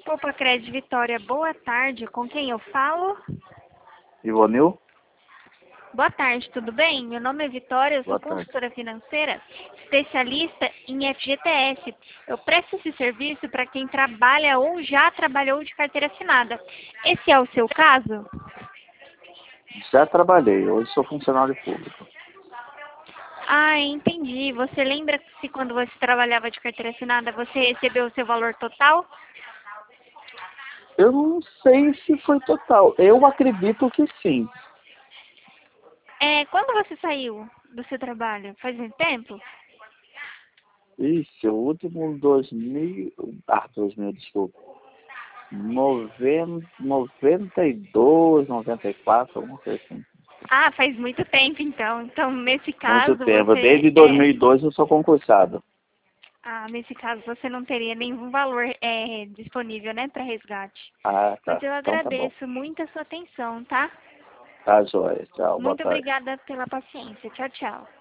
Poupa Crédito Vitória, boa tarde. Com quem eu falo? Ivonil? Boa tarde, tudo bem? Meu nome é Vitória, eu sou Boa tarde. consultora financeira, especialista em FGTS. Eu presto esse serviço para quem trabalha ou já trabalhou de carteira assinada. Esse é o seu caso? Já trabalhei, hoje sou funcionário público. Ah, entendi. Você lembra se quando você trabalhava de carteira assinada você recebeu o seu valor total? Eu não sei se foi total, eu acredito que sim. Quando você saiu do seu trabalho? Faz muito tempo? Ixi, o último 2000, desculpa. 92, 94, alguma coisa assim. Ah, faz muito tempo então. Então, nesse Muito caso, tempo, você desde 2002 eu sou concursado. nesse caso você não teria nenhum valor disponível, né, para resgate. Ah, Mas tá. eu Então tá bom. agradeço muito a sua atenção, tá? Tá, joia. Tchau, boa Muito tarde. obrigada pela paciência. Tchau, tchau.